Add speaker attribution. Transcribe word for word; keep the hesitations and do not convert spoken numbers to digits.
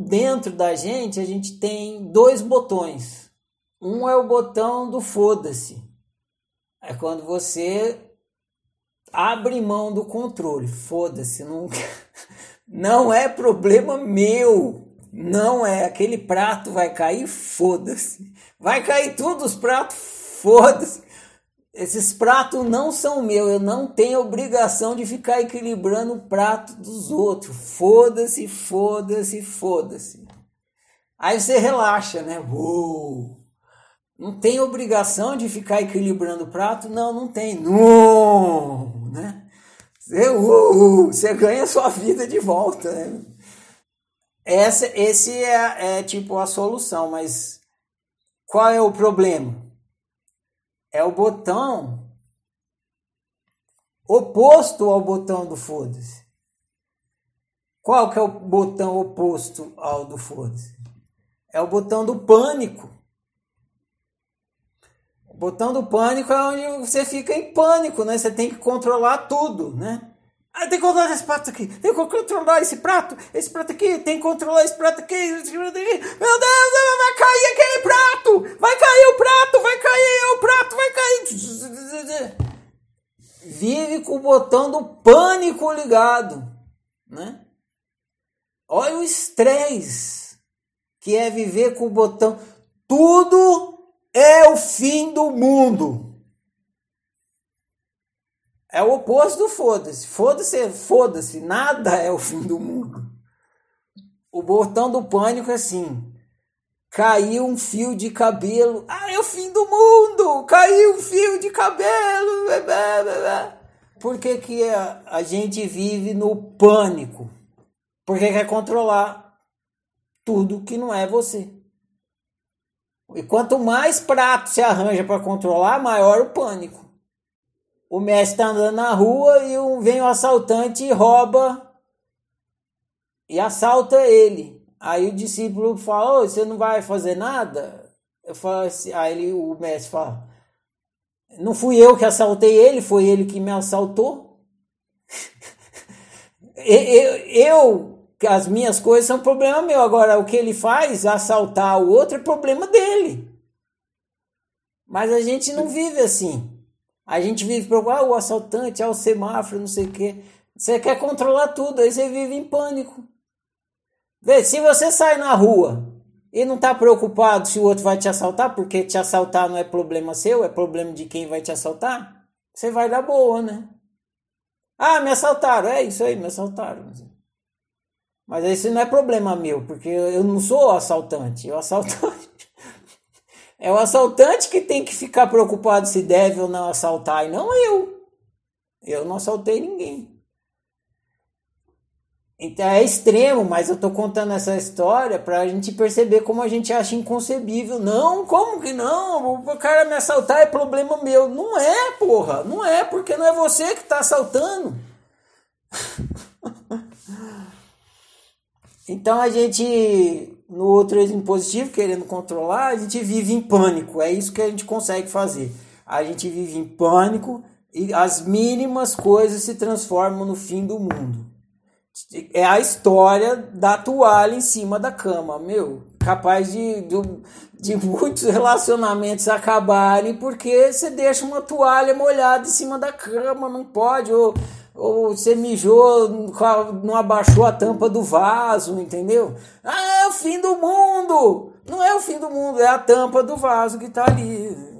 Speaker 1: dentro da gente, a gente tem dois botões. Um é o botão do foda-se. É quando você abre mão do controle. Foda-se, não, não é problema meu. Não é. Aquele prato vai cair, foda-se. Vai cair tudo os pratos, foda-se. Esses pratos não são meus. Eu não tenho obrigação de ficar equilibrando o prato dos outros. Foda-se, foda-se, foda-se. Aí você relaxa, né? Uou. Não tem obrigação de ficar equilibrando o prato? Não, não tem. Não, né? Você, uh, você ganha sua vida de volta, né? Essa, esse é, é tipo a solução, mas qual é o problema? É o botão oposto ao botão do foda-se. Qual que é o botão oposto ao do foda-se? É o botão do pânico. O botão do pânico é onde você fica em pânico, né? Você tem que controlar tudo, né? Ah, tem que controlar esse prato aqui, tem que controlar esse prato, esse prato aqui, tem que controlar esse prato aqui, esse prato aqui. Meu Deus, vai cair aquele prato, vai cair o prato, vai cair o prato, vai cair. Vive com o botão do pânico ligado, né? Olha o estresse que é viver com o botão. Tudo é o fim do mundo. É o oposto do foda-se. Foda-se, foda-se. Nada é o fim do mundo. O botão do pânico é assim. Caiu um fio de cabelo. Ah, é o fim do mundo. Caiu um fio de cabelo. Por que que a, a gente vive no pânico? Porque quer controlar tudo que não é você. E quanto mais prato se arranja para controlar, maior o pânico. O mestre está andando na rua e vem um assaltante e rouba e assalta ele. Aí o discípulo fala, oh, você não vai fazer nada? Eu falo assim, aí ele, o mestre fala, não fui eu que assaltei ele, foi ele que me assaltou. eu, eu, as minhas coisas são problema meu. Agora, o que ele faz, assaltar o outro, é problema dele. Mas a gente não vive assim. A gente vive preocupado, ah, o assaltante, ah, o semáforo, não sei o quê. Você quer controlar tudo, aí você vive em pânico. Vê, se você sai na rua e não está preocupado se o outro vai te assaltar, porque te assaltar não é problema seu, é problema de quem vai te assaltar, você vai dar boa, né? Ah, me assaltaram, é isso aí, me assaltaram. Mas esse não é problema meu, porque eu não sou o assaltante, o assaltante... É o assaltante que tem que ficar preocupado se deve ou não assaltar, e não eu. Eu não assaltei ninguém. Então é extremo, mas eu tô contando essa história pra gente perceber como a gente acha inconcebível. Não, como que não? O cara me assaltar é problema meu. Não é, porra. Não é, porque não é você que tá assaltando. Então a gente... No outro eixo positivo, querendo controlar, a gente vive em pânico. É isso que a gente consegue fazer. A gente vive em pânico e as mínimas coisas se transformam no fim do mundo. É a história da toalha em cima da cama. Meu, capaz de, de, de muitos relacionamentos acabarem porque você deixa uma toalha molhada em cima da cama. Não pode, ou... Ou você mijou, não abaixou a tampa do vaso, entendeu? Ah, é o fim do mundo! Não é o fim do mundo, é a tampa do vaso que tá ali.